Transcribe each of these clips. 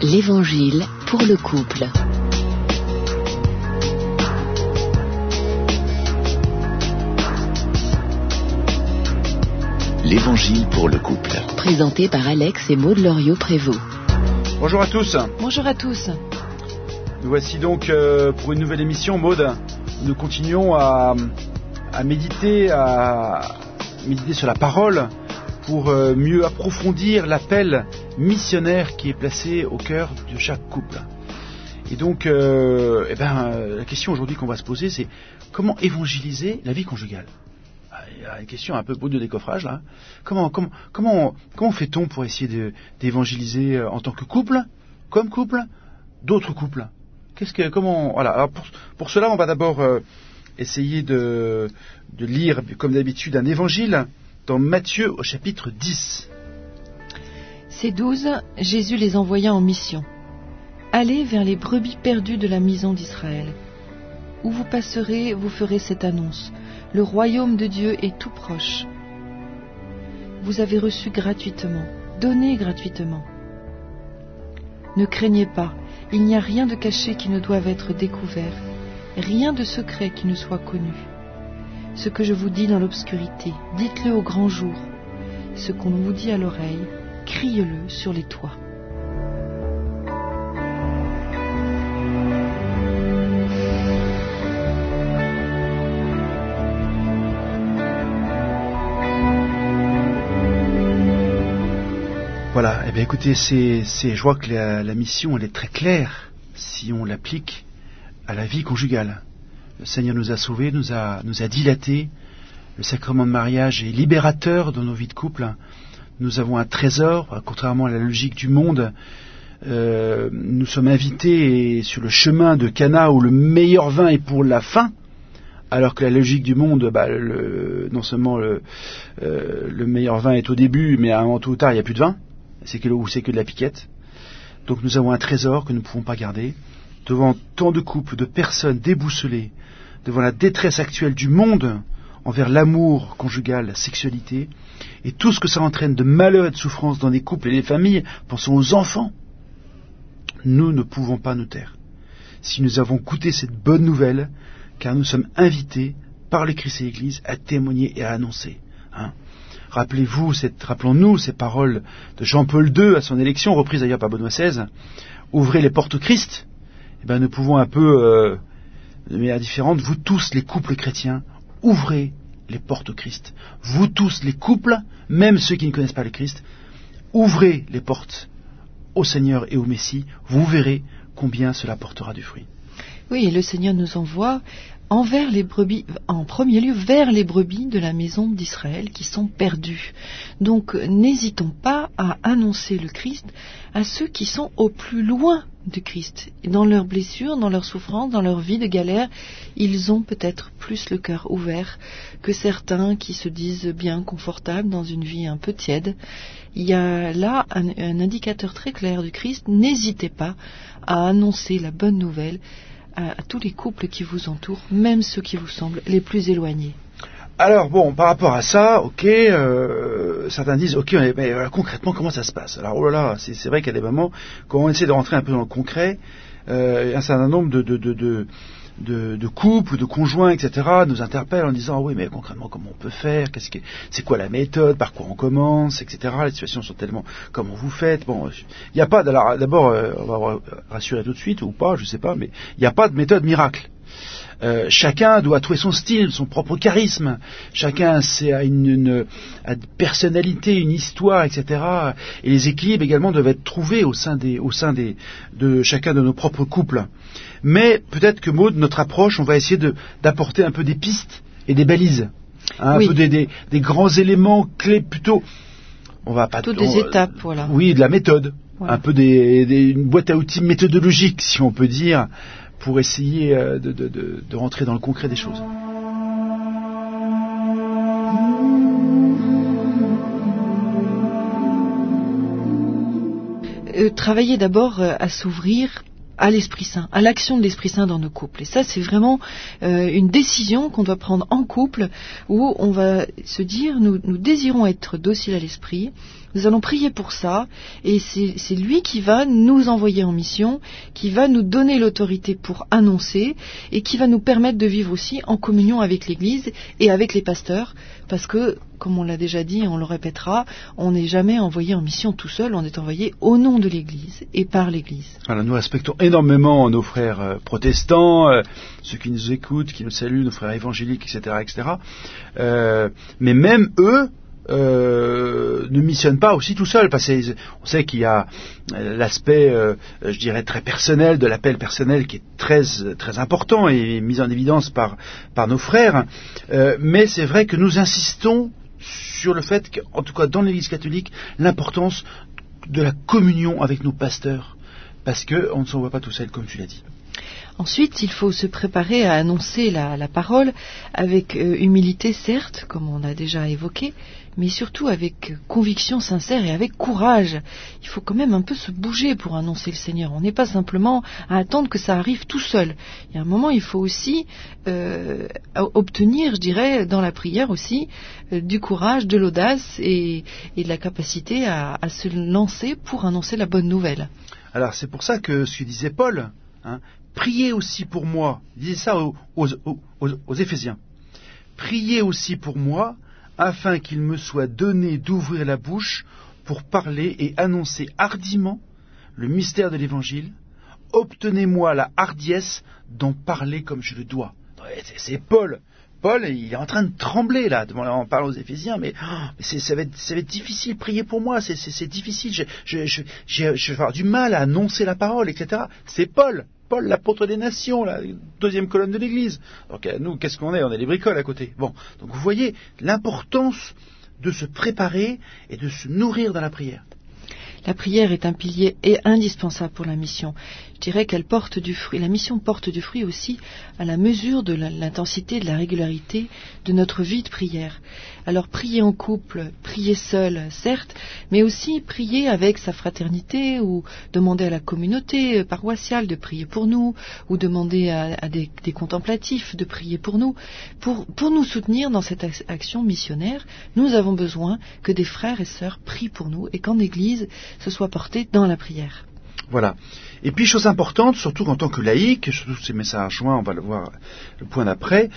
L'Évangile pour le couple. L'Évangile pour le couple. Présenté par Alex et Maud Loriot-Prévost. Bonjour à tous. Bonjour à tous. Nous voici donc pour une nouvelle émission, Maud. Nous continuons à méditer sur la parole pour mieux approfondir l'appel missionnaire qui est placé au cœur de chaque couple. Et donc, la question aujourd'hui qu'on va se poser, c'est comment évangéliser la vie conjugale. Il y a une question un peu bout de décoffrage là. Comment fait-on pour essayer d'évangéliser en tant que couple, comme couple, d'autres couples? Voilà. Alors pour cela, on va d'abord essayer de lire, comme d'habitude, un évangile dans Matthieu au chapitre 10. Ces 12, Jésus les envoya en mission. Allez vers les brebis perdues de la maison d'Israël. Où vous passerez, vous ferez cette annonce. Le royaume de Dieu est tout proche. Vous avez reçu gratuitement, donnez gratuitement. Ne craignez pas, il n'y a rien de caché qui ne doive être découvert, rien de secret qui ne soit connu. Ce que je vous dis dans l'obscurité, dites-le au grand jour. Ce qu'on vous dit à l'oreille, criez-le sur les toits. Voilà, écoutez, je vois que la mission elle est très claire si on l'applique à la vie conjugale. Le Seigneur nous a sauvés, nous a dilatés. Le sacrement de mariage est libérateur dans nos vies de couple. Nous avons un trésor, contrairement à la logique du monde. Nous sommes invités sur le chemin de Cana où le meilleur vin est pour la fin, alors que la logique du monde, non seulement le meilleur vin est au début, mais à un moment tôt ou tard il n'y a plus de vin. C'est que de la piquette. Donc nous avons un trésor que nous ne pouvons pas garder. Devant tant de couples, de personnes déboussolées, devant la détresse actuelle du monde envers l'amour conjugal, la sexualité, et tout ce que ça entraîne de malheur et de souffrance dans les couples et les familles, pensons aux enfants. Nous ne pouvons pas nous taire. Si nous avons goûté cette bonne nouvelle, car nous sommes invités par le Christ et l'Église à témoigner et à annoncer. Rappelons-nous ces paroles de Jean-Paul II à son élection, reprises d'ailleurs par Benoît XVI. Ouvrez les portes au Christ. Nous pouvons un peu, de manière différente, vous tous les couples chrétiens, ouvrez les portes au Christ. Vous tous les couples, même ceux qui ne connaissent pas le Christ, ouvrez les portes au Seigneur et au Messie. Vous verrez combien cela portera du fruit. Oui, et le Seigneur nous envoie envers les brebis, en premier lieu vers les brebis de la maison d'Israël qui sont perdues. Donc n'hésitons pas à annoncer le Christ à ceux qui sont au plus loin du Christ. Dans leurs blessures, dans leurs souffrances, dans leur vie de galère, ils ont peut-être plus le cœur ouvert que certains qui se disent bien confortables dans une vie un peu tiède. Il y a là un indicateur très clair du Christ. N'hésitez pas à annoncer la bonne nouvelle à tous les couples qui vous entourent, même ceux qui vous semblent les plus éloignés. Alors par rapport à ça, certains disent, mais concrètement comment ça se passe? Alors c'est vrai qu'il y a des moments quand on essaie de rentrer un peu dans le concret, un certain nombre de couples, de conjoints, etc. nous interpellent en disant oui mais concrètement comment on peut faire, c'est quoi la méthode, par quoi on commence, etc. Les situations sont tellement comment vous faites. Il n'y a pas d'abord on va rassurer tout de suite ou pas, je sais pas, mais il n'y a pas de méthode miracle. Chacun doit trouver son style, son propre charisme. Chacun a une personnalité, une histoire, etc. Et les équilibres également doivent être trouvés au sein de chacun de nos propres couples. Mais peut-être que Maud, notre approche, on va essayer d'apporter un peu des pistes et des balises, un peu des grands éléments clés plutôt. On va pas toutes des étapes, voilà. Oui, de la méthode, voilà. Un peu une boîte à outils méthodologique, si on peut dire, pour essayer de rentrer dans le concret des choses. Travailler d'abord à s'ouvrir à l'Esprit Saint, à l'action de l'Esprit Saint dans nos couples. Et ça, c'est vraiment une décision qu'on doit prendre en couple, où on va se dire, nous désirons être dociles à l'Esprit, Nous allons prier pour ça, et c'est lui qui va nous envoyer en mission, qui va nous donner l'autorité pour annoncer, et qui va nous permettre de vivre aussi en communion avec l'Église et avec les pasteurs, parce que, comme on l'a déjà dit, on le répétera, on n'est jamais envoyé en mission tout seul, on est envoyé au nom de l'Église et par l'Église. Voilà, nous respectons énormément nos frères protestants, ceux qui nous écoutent, qui nous saluent, nos frères évangéliques, etc., etc. Mais même eux ne missionnent pas aussi tout seuls, parce qu'on sait qu'il y a l'aspect, je dirais, très personnel, de l'appel personnel qui est très, très important et mis en évidence par nos frères. Mais c'est vrai que nous insistons sur le fait qu'en tout cas dans l'Église catholique, l'importance de la communion avec nos pasteurs, parce qu'on ne s'envoie pas tout seul, comme tu l'as dit. Ensuite, il faut se préparer à annoncer la parole avec humilité, certes, comme on a déjà évoqué, mais surtout avec conviction sincère et avec courage. Il faut quand même un peu se bouger pour annoncer le Seigneur. On n'est pas simplement à attendre que ça arrive tout seul. Il y a un moment, il faut aussi obtenir, je dirais, dans la prière aussi, du courage, de l'audace et de la capacité à se lancer pour annoncer la bonne nouvelle. Alors, c'est pour ça que ce que disait Paul, priez aussi pour moi, il disait ça aux Éphésiens, priez aussi pour moi, afin qu'il me soit donné d'ouvrir la bouche pour parler et annoncer hardiment le mystère de l'Évangile. Obtenez-moi la hardiesse d'en parler comme je le dois. C'est Paul. Paul, il est en train de trembler là, on parle aux Éphésiens, mais ça va être difficile, priez pour moi, c'est difficile, je vais avoir du mal à annoncer la parole, etc. C'est Paul, l'apôtre des nations, la deuxième colonne de l'Église. Donc nous, qu'est-ce qu'on est? On est les bricoles à côté. Bon, donc vous voyez l'importance de se préparer et de se nourrir dans la prière. La prière est un pilier indispensable pour la mission. Je dirais qu'elle porte du fruit. La mission porte du fruit aussi à la mesure de l'intensité, de la régularité de notre vie de prière. Alors prier en couple, prier seul, certes, mais aussi prier avec sa fraternité ou demander à la communauté paroissiale de prier pour nous ou demander à des contemplatifs de prier pour nous. Pour nous soutenir dans cette action missionnaire, nous avons besoin que des frères et sœurs prient pour nous et qu'en Église, ce soit porté dans la prière. Voilà. Et puis, chose importante, surtout en tant que laïc, surtout ces messages joints, on va le voir le point d'après,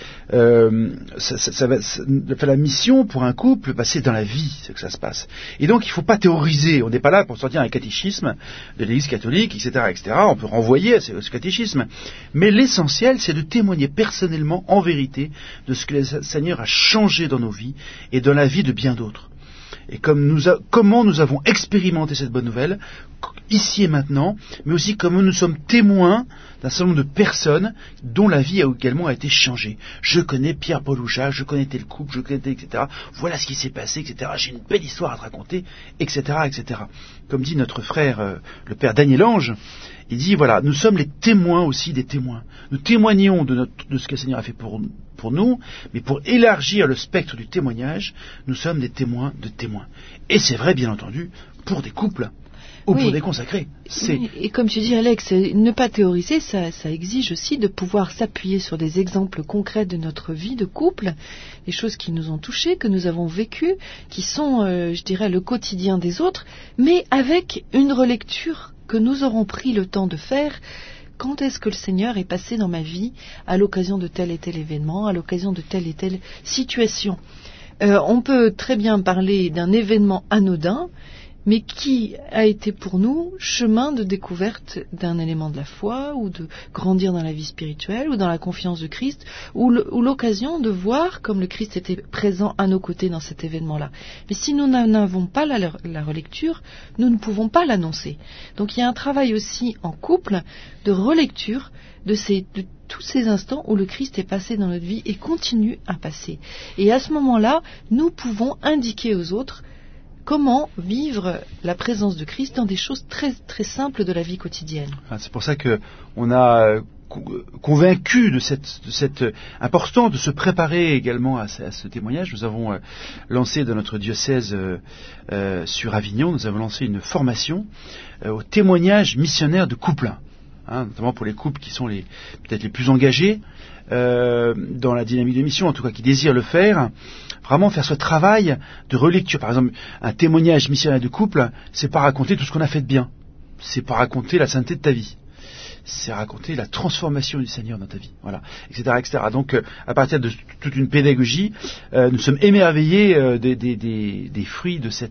la mission pour un couple, c'est dans la vie, c'est que ça se passe. Et donc, il ne faut pas théoriser. On n'est pas là pour sortir un catéchisme de l'Église catholique, etc., etc. On peut renvoyer à ce catéchisme. Mais l'essentiel, c'est de témoigner personnellement, en vérité, de ce que le Seigneur a changé dans nos vies et dans la vie de bien d'autres. Et comment nous avons expérimenté cette bonne nouvelle, ici et maintenant, mais aussi comment nous sommes témoins d'un certain nombre de personnes dont la vie a également été changée. Je connais Pierre-Paul ou Jacques, je connais tel couple, je connais tel, etc. Voilà ce qui s'est passé, etc. J'ai une belle histoire à te raconter, etc., etc. Comme dit notre frère, le père Daniel Ange, il dit, voilà, nous sommes les témoins aussi des témoins. Nous témoignons de ce que le Seigneur a fait pour nous, mais pour élargir le spectre du témoignage, nous sommes des témoins de témoins. Et c'est vrai, bien entendu, pour des couples ou pour des consacrés. Oui, et comme tu dis, Alex, ne pas théoriser, ça exige aussi de pouvoir s'appuyer sur des exemples concrets de notre vie de couple, des choses qui nous ont touchés, que nous avons vécues, qui sont, je dirais, le quotidien des autres, mais avec une relecture que nous aurons pris le temps de faire. Quand est-ce que le Seigneur est passé dans ma vie à l'occasion de tel et tel événement, à l'occasion de telle et telle situation? On peut très bien parler d'un événement anodin, mais qui a été pour nous chemin de découverte d'un élément de la foi, ou de grandir dans la vie spirituelle, ou dans la confiance de Christ, ou l'occasion de voir comme le Christ était présent à nos côtés dans cet événement-là. Mais si nous n'en avons pas la relecture, nous ne pouvons pas l'annoncer. Donc il y a un travail aussi en couple de relecture de tous ces instants où le Christ est passé dans notre vie et continue à passer. Et à ce moment-là, nous pouvons indiquer aux autres comment vivre la présence de Christ dans des choses très, très simples de la vie quotidienne. C'est pour ça qu'on a convaincu de cette importance de se préparer également à ce témoignage. Nous avons lancé dans notre diocèse sur Avignon, nous avons lancé une formation au témoignage missionnaire de couple. notamment pour les couples qui sont peut-être les plus engagés dans la dynamique de mission, en tout cas qui désirent le faire, vraiment faire ce travail de relecture. Par exemple, un témoignage missionnaire de couple, c'est pas raconter tout ce qu'on a fait de bien, c'est pas raconter la sainteté de ta vie, c'est raconter la transformation du Seigneur dans ta vie, voilà, etc., etc. Donc, à partir de toute une pédagogie, nous sommes émerveillés des fruits de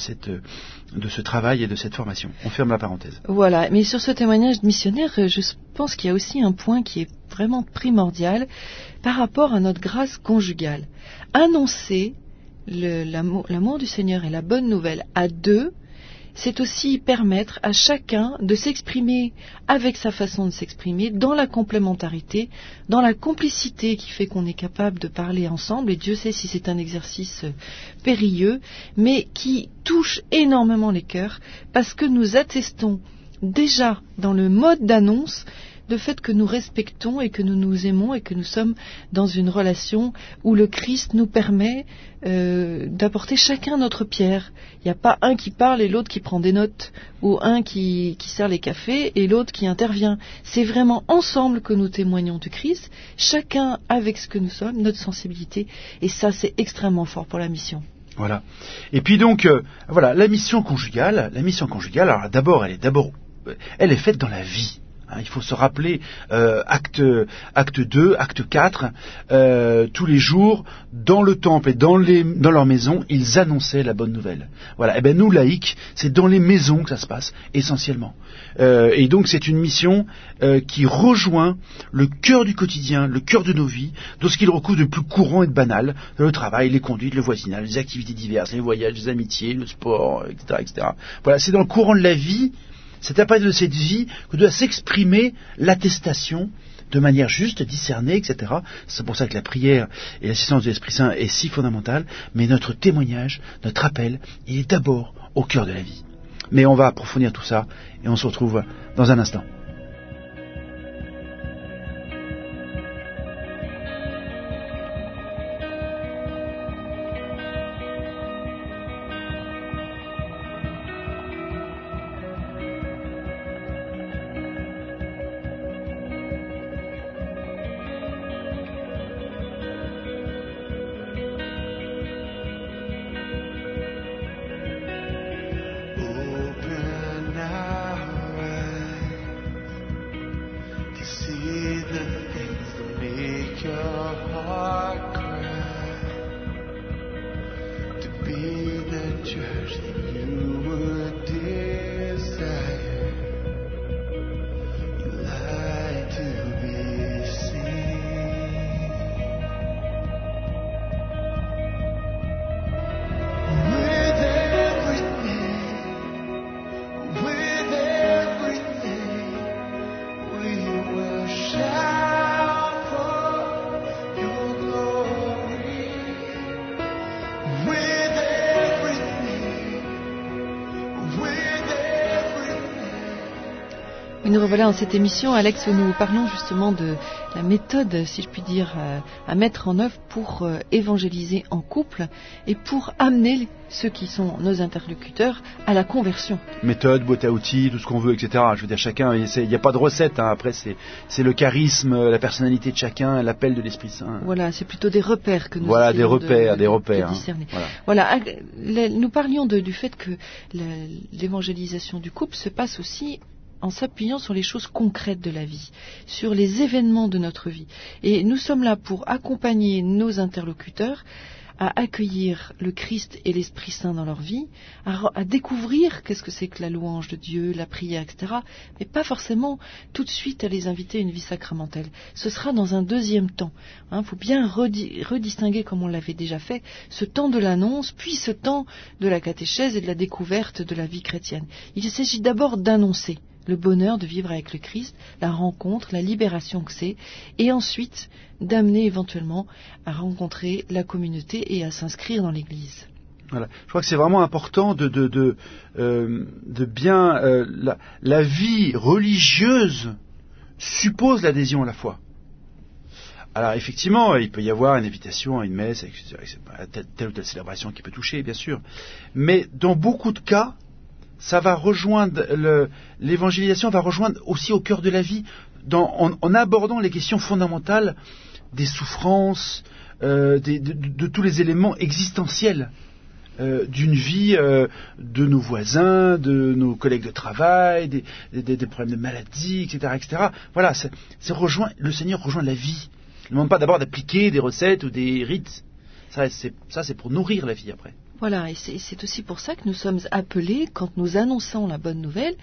ce travail et de cette formation. On ferme la parenthèse. Voilà, mais sur ce témoignage missionnaire, je pense qu'il y a aussi un point qui est vraiment primordial par rapport à notre grâce conjugale. Annoncer l'amour du Seigneur et la bonne nouvelle à deux, c'est aussi permettre à chacun de s'exprimer avec sa façon de s'exprimer, dans la complémentarité, dans la complicité qui fait qu'on est capable de parler ensemble, et Dieu sait si c'est un exercice périlleux, mais qui touche énormément les cœurs, parce que nous attestons déjà dans le mode d'annonce le fait que nous respectons et que nous nous aimons et que nous sommes dans une relation où le Christ nous permet d'apporter chacun notre pierre. Il n'y a pas un qui parle et l'autre qui prend des notes, ou un qui sert les cafés et l'autre qui intervient. C'est vraiment ensemble que nous témoignons du Christ, chacun avec ce que nous sommes, notre sensibilité, et ça c'est extrêmement fort pour la mission. Voilà. Et puis donc, voilà, la mission conjugale, alors d'abord, elle est faite dans la vie. Il faut se rappeler, acte 2, acte 4, tous les jours, dans le temple et dans leur maison, ils annonçaient la bonne nouvelle. Voilà. Et bien nous, laïcs, c'est dans les maisons que ça se passe, essentiellement. Et donc c'est une mission qui rejoint le cœur du quotidien, le cœur de nos vies, dans ce qu'il recouvre de plus courant et de banal, le travail, les conduites, le voisinage, les activités diverses, les voyages, les amitiés, le sport, etc., etc. Voilà, c'est dans le courant de la vie. C'est à partir de cette vie que doit s'exprimer l'attestation de manière juste, discernée, etc. C'est pour ça que la prière et l'assistance de l'Esprit Saint est si fondamentale, mais notre témoignage, notre appel, il est d'abord au cœur de la vie. Mais on va approfondir tout ça et on se retrouve dans un instant. Nous revoilà dans cette émission, Alex, où nous parlons justement de la méthode, si je puis dire, à mettre en œuvre pour évangéliser en couple et pour amener ceux qui sont nos interlocuteurs à la conversion. Méthode, boîte à outils, tout ce qu'on veut, etc. Je veux dire, chacun, il n'y a pas de recette. Après, c'est le charisme, la personnalité de chacun, l'appel de l'Esprit Saint. Voilà, c'est plutôt des repères que nous voilà, des repères. De discerner. Voilà, nous parlions du fait que l'évangélisation du couple se passe aussi en s'appuyant sur les choses concrètes de la vie, sur les événements de notre vie. Et nous sommes là pour accompagner nos interlocuteurs à accueillir le Christ et l'Esprit Saint dans leur vie, à découvrir qu'est-ce que c'est que la louange de Dieu, la prière, etc., mais pas forcément tout de suite à les inviter à une vie sacramentelle. Ce sera dans un deuxième temps. Il faut bien redistinguer, comme on l'avait déjà fait, ce temps de l'annonce, puis ce temps de la catéchèse et de la découverte de la vie chrétienne. Il s'agit d'abord d'annoncer le bonheur de vivre avec le Christ, la rencontre, la libération que c'est, et ensuite d'amener éventuellement à rencontrer la communauté et à s'inscrire dans l'Église. Voilà. Je crois que c'est vraiment important de bien... la vie religieuse suppose l'adhésion à la foi. Alors effectivement, il peut y avoir une invitation à une messe, telle ou telle célébration qui peut toucher, bien sûr. Mais dans beaucoup de cas, ça va rejoindre l'évangélisation va rejoindre aussi au cœur de la vie, en abordant les questions fondamentales des souffrances, de tous les éléments existentiels d'une vie, de nos voisins, de nos collègues de travail, des problèmes de maladie, etc., etc. Voilà, le Seigneur rejoint la vie. Il ne demande pas d'abord d'appliquer des recettes ou des rites. Ça, c'est pour nourrir la vie après. Voilà, et c'est aussi pour ça que nous sommes appelés, quand nous annonçons la bonne nouvelle,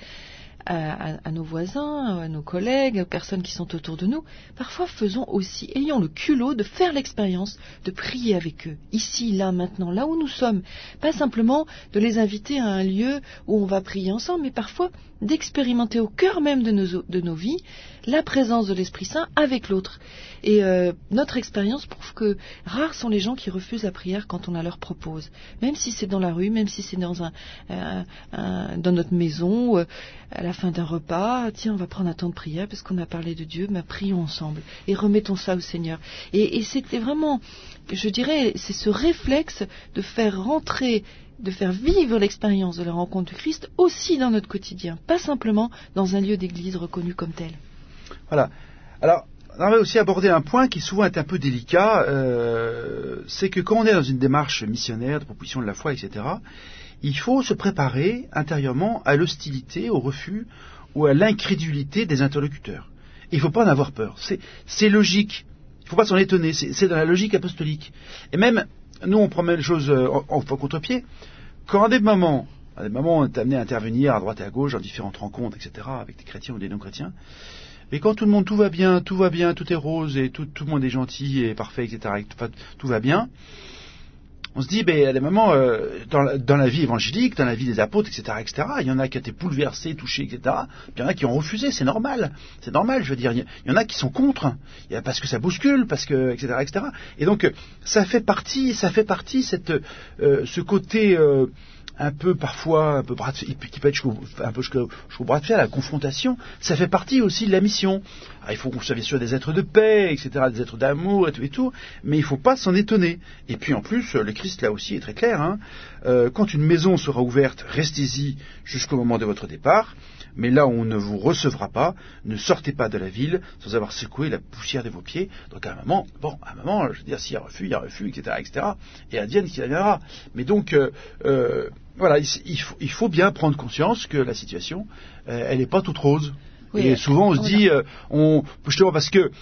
à nos voisins, à nos collègues, aux personnes qui sont autour de nous, parfois ayons le culot de faire l'expérience, de prier avec eux, ici, là, maintenant, là où nous sommes. Pas simplement de les inviter à un lieu où on va prier ensemble, mais parfois d'expérimenter au cœur même de nos vies la présence de l'Esprit Saint avec l'autre. Et notre expérience prouve que rares sont les gens qui refusent la prière quand on la leur propose. Même si c'est dans la rue, même si c'est dans notre maison, à la fin d'un repas, tiens, on va prendre un temps de prière parce qu'on a parlé de Dieu, mais prions ensemble et remettons ça au Seigneur. Et c'était vraiment, je dirais, c'est ce réflexe de faire rentrer, de faire vivre l'expérience de la rencontre du Christ aussi dans notre quotidien, pas simplement dans un lieu d'église reconnu comme tel. Voilà. Alors, on va aussi aborder un point qui souvent est un peu délicat, c'est que quand on est dans une démarche missionnaire, de proposition de la foi, etc., il faut se préparer intérieurement à l'hostilité, au refus ou à l'incrédulité des interlocuteurs. Et il ne faut pas en avoir peur. C'est logique. Il ne faut pas s'en étonner. C'est dans la logique apostolique. Et même, nous, on prend même les choses en contre-pied. Quand à des moments, on est amené à intervenir à droite et à gauche dans différentes rencontres, etc., avec des chrétiens ou des non-chrétiens, et quand tout le monde, tout va bien, tout est rose, et tout le monde est gentil et parfait, etc., et tout va bien, on se dit, à des moments, dans la vie évangélique, dans la vie des apôtres, etc., il y en a qui ont été bouleversés, touchés, etc., puis il y en a qui ont refusé, c'est normal, je veux dire, il y en a qui sont contre, parce que ça bouscule, parce que, etc., etc., et donc, ça fait partie, ce côté, un peu parfois, qui peut être un peu jusqu'au bras de fer, la confrontation, ça fait partie aussi de la mission. Alors, il faut qu'on soit bien sûr des êtres de paix, etc., des êtres d'amour et tout, mais il ne faut pas s'en étonner. Et puis en plus, le Christ là aussi est très clair, quand une maison sera ouverte, restez-y jusqu'au moment de votre départ, mais là où on ne vous recevra pas, ne sortez pas de la ville sans avoir secoué la poussière de vos pieds. Donc à un moment, je veux dire, s'il y a refus, etc., etc., et advienne ce qu'il adviendra. Mais donc, voilà, il faut bien prendre conscience que la situation, elle n'est pas toute rose. Oui, et souvent on se dit, justement parce que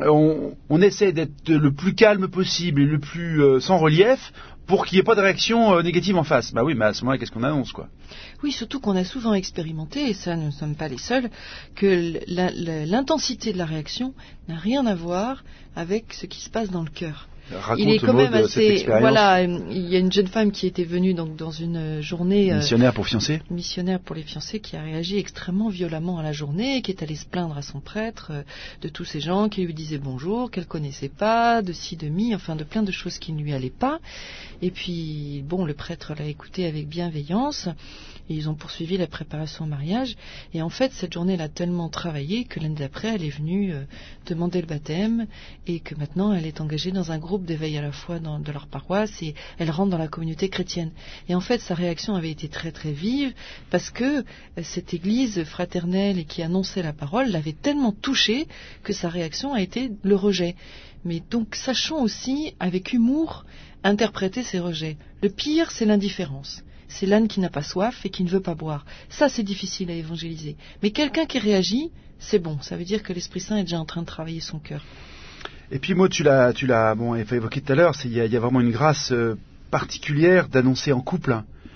on essaie d'être le plus calme possible et le plus sans relief pour qu'il n'y ait pas de réaction négative en face. Bah oui, mais à ce moment-là, qu'est-ce qu'on annonce, quoi? Oui, surtout qu'on a souvent expérimenté, et ça nous ne sommes pas les seuls, que l'intensité de la réaction n'a rien à voir avec ce qui se passe dans le cœur. Il est quand même assez. Voilà, il y a une jeune femme qui était venue donc dans une journée missionnaire pour fiancés. Missionnaire pour les fiancés, qui a réagi extrêmement violemment à la journée, qui est allée se plaindre à son prêtre de tous ces gens qui lui disaient bonjour, qu'elle connaissait pas, de ci, de mi, enfin de plein de choses qui ne lui allaient pas. Et puis bon, le prêtre l'a écoutée avec bienveillance. Et ils ont poursuivi la préparation au mariage. Et en fait, cette journée, elle a tellement travaillé que l'année d'après, elle est venue demander le baptême et que maintenant, elle est engagée dans un groupe d'éveil à la foi de leur paroisse et elle rentre dans la communauté chrétienne. Et en fait, sa réaction avait été très très vive parce que cette église fraternelle et qui annonçait la parole l'avait tellement touchée que sa réaction a été le rejet. Mais donc, sachons aussi, avec humour, interpréter ces rejets. Le pire, c'est l'indifférence. C'est l'âne qui n'a pas soif et qui ne veut pas boire. Ça, c'est difficile à évangéliser. Mais quelqu'un qui réagit, c'est bon. Ça veut dire que l'Esprit Saint est déjà en train de travailler son cœur. Et puis, Maud, tu l'as évoqué tout à l'heure, il y a vraiment une grâce particulière d'annoncer en couple.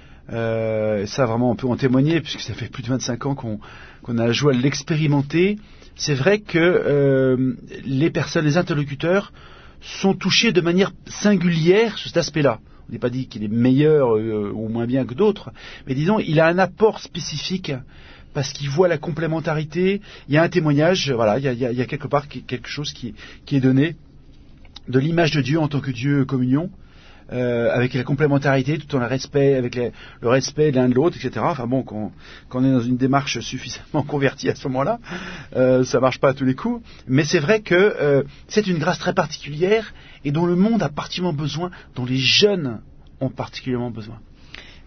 Ça, vraiment, on peut en témoigner, puisque ça fait plus de 25 ans qu'on a la joie de l'expérimenter. C'est vrai que les interlocuteurs, sont touchés de manière singulière sur cet aspect-là. On n'est pas dit qu'il est meilleur ou moins bien que d'autres, mais disons, il a un apport spécifique parce qu'il voit la complémentarité. Il y a un témoignage, voilà, il y a quelque part quelque chose qui est donné de l'image de Dieu en tant que Dieu communion, avec la complémentarité, tout en le respect, avec le respect de l'un de l'autre, etc. Enfin bon, quand on est dans une démarche suffisamment convertie à ce moment-là, ça marche pas à tous les coups. Mais c'est vrai que c'est une grâce très particulière et dont le monde a particulièrement besoin, dont les jeunes ont particulièrement besoin.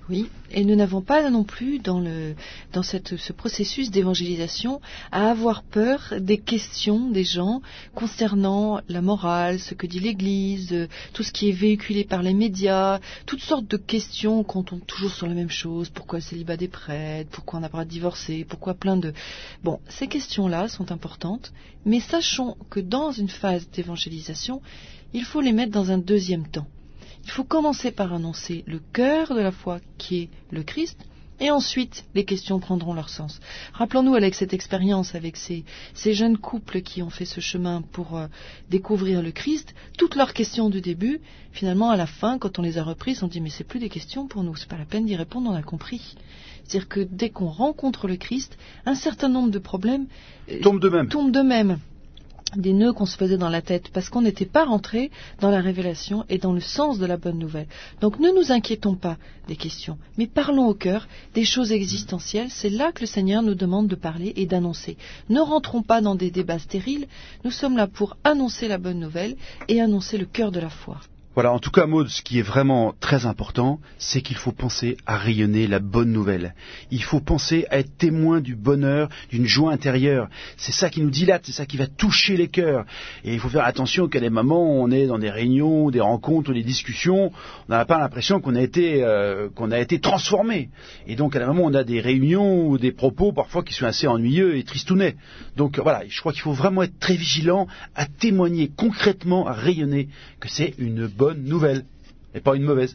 Oui, et nous n'avons pas non plus dans ce processus d'évangélisation à avoir peur des questions des gens concernant la morale, ce que dit l'Église, tout ce qui est véhiculé par les médias, toutes sortes de questions qu'on tombe toujours sur la même chose. Pourquoi le célibat des prêtres? Pourquoi on n'a pas le droit de divorcer? Pourquoi plein de... Bon, ces questions-là sont importantes, mais sachons que dans une phase d'évangélisation, il faut les mettre dans un deuxième temps. Il faut commencer par annoncer le cœur de la foi qui est le Christ, et ensuite les questions prendront leur sens. Rappelons-nous avec cette expérience, avec ces jeunes couples qui ont fait ce chemin pour découvrir le Christ, toutes leurs questions du début, finalement à la fin, quand on les a reprises, on dit mais c'est plus des questions pour nous, c'est pas la peine d'y répondre, on a compris. C'est-à-dire que dès qu'on rencontre le Christ, un certain nombre de problèmes tombent d'eux-mêmes. Des nœuds qu'on se faisait dans la tête parce qu'on n'était pas rentré dans la révélation et dans le sens de la bonne nouvelle. Donc ne nous inquiétons pas des questions, mais parlons au cœur des choses existentielles. C'est là que le Seigneur nous demande de parler et d'annoncer. Ne rentrons pas dans des débats stériles, nous sommes là pour annoncer la bonne nouvelle et annoncer le cœur de la foi. Voilà, en tout cas, Maud, ce qui est vraiment très important, c'est qu'il faut penser à rayonner la bonne nouvelle. Il faut penser à être témoin du bonheur, d'une joie intérieure. C'est ça qui nous dilate, c'est ça qui va toucher les cœurs. Et il faut faire attention qu'à des moments où on est dans des réunions, des rencontres, des discussions, on n'a pas l'impression qu'on a été transformé. Et donc, à des moments où on a des réunions ou des propos parfois qui sont assez ennuyeux et tristounets. Donc voilà, je crois qu'il faut vraiment être très vigilant à témoigner concrètement, à rayonner que c'est une bonne nouvelle, et pas une mauvaise.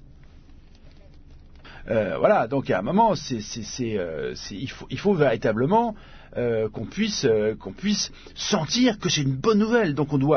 Voilà, donc à un moment, il faut véritablement qu'on puisse sentir que c'est une bonne nouvelle. Donc on doit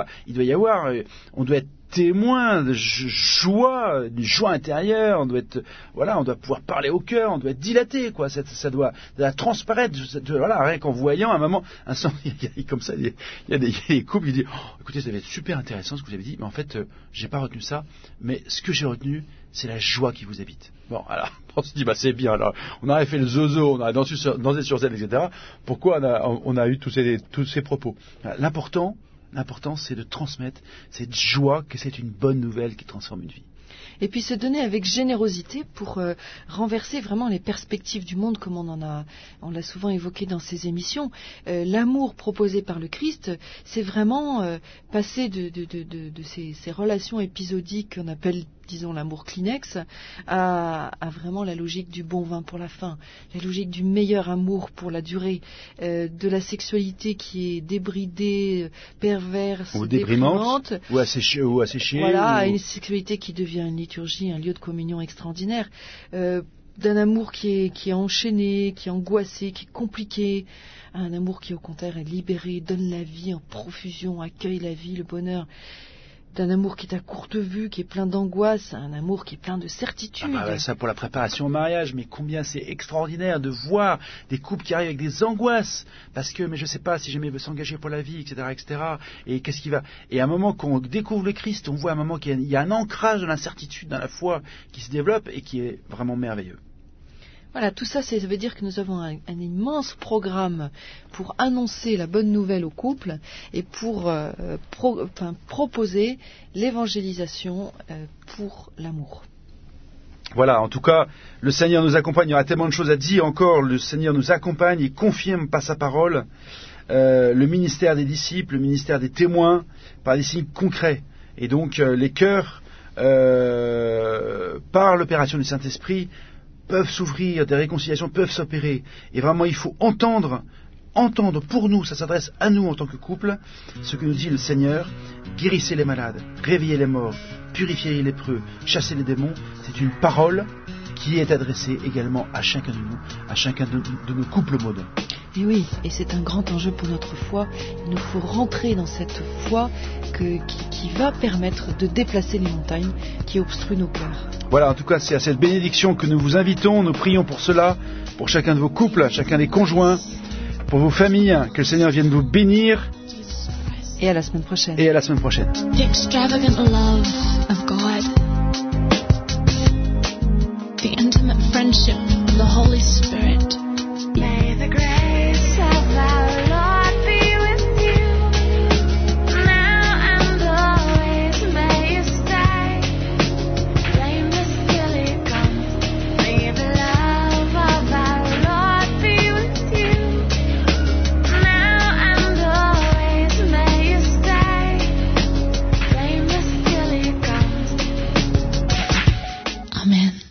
être témoin de joie, d'une joie intérieure. On doit pouvoir parler au cœur, on doit être dilaté, quoi. Ça doit transparaître. Voilà, rien qu'en voyant un moment, comme ça, il y a des couples qui disent écoutez, ça va être super intéressant ce que vous avez dit, mais en fait, j'ai pas retenu ça. Mais ce que j'ai retenu, c'est la joie qui vous habite. Bon, alors, on se dit c'est bien. Alors, on aurait fait le zozo, on a dansé sur scène, etc. Pourquoi on a eu tous ces propos? L'important, c'est de transmettre cette joie que c'est une bonne nouvelle qui transforme une vie. Et puis se donner avec générosité pour renverser vraiment les perspectives du monde, comme on l'a souvent évoqué dans ces émissions. L'amour proposé par le Christ, c'est vraiment passer de ces relations épisodiques qu'on appelle, disons, l'amour Kleenex, à vraiment la logique du bon vin pour la fin, la logique du meilleur amour pour la durée, de la sexualité qui est débridée, perverse, ou déprimante, ou asséchée. Voilà, une sexualité qui devient une liturgie, un lieu de communion extraordinaire, d'un amour qui est enchaîné, qui est angoissé, qui est compliqué, un amour qui au contraire est libéré, donne la vie en profusion, accueille la vie, le bonheur, d'un amour qui est à courte vue, qui est plein d'angoisse, un amour qui est plein de certitude. Ça pour la préparation au mariage, mais combien c'est extraordinaire de voir des couples qui arrivent avec des angoisses, parce que mais je sais pas si jamais il veut s'engager pour la vie, etc. Et qu'est-ce qui va? Et à un moment qu'on découvre le Christ, on voit à un moment qu'il y a un ancrage de l'incertitude dans la foi qui se développe et qui est vraiment merveilleux. Voilà, tout ça, ça veut dire que nous avons un immense programme pour annoncer la bonne nouvelle aux couples et pour proposer l'évangélisation pour l'amour. Voilà, en tout cas, le Seigneur nous accompagne. Il y aura tellement de choses à dire encore. Le Seigneur nous accompagne et confirme par sa parole le ministère des disciples, le ministère des témoins, par des signes concrets. Et donc, les cœurs, par l'opération du Saint-Esprit, peuvent s'ouvrir, des réconciliations peuvent s'opérer. Et vraiment, il faut entendre pour nous, ça s'adresse à nous en tant que couple, ce que nous dit le Seigneur: guérissez les malades, réveillez les morts, purifiez les lépreux, chassez les démons. C'est une parole qui est adressée également à chacun de nous, à chacun de nos couples modernes. Et oui, et c'est un grand enjeu pour notre foi. Il nous faut rentrer dans cette foi qui va permettre de déplacer les montagnes qui obstruent nos cœurs. Voilà, en tout cas, c'est à cette bénédiction que nous vous invitons. Nous prions pour cela, pour chacun de vos couples, chacun des conjoints, pour vos familles, que le Seigneur vienne vous bénir. Et à la semaine prochaine. The extravagant love of God, the intimate friendship of the Holy Spirit. May the grace of our Lord be with you, now and always. May you stay, blameless till He comes. May you be Amen.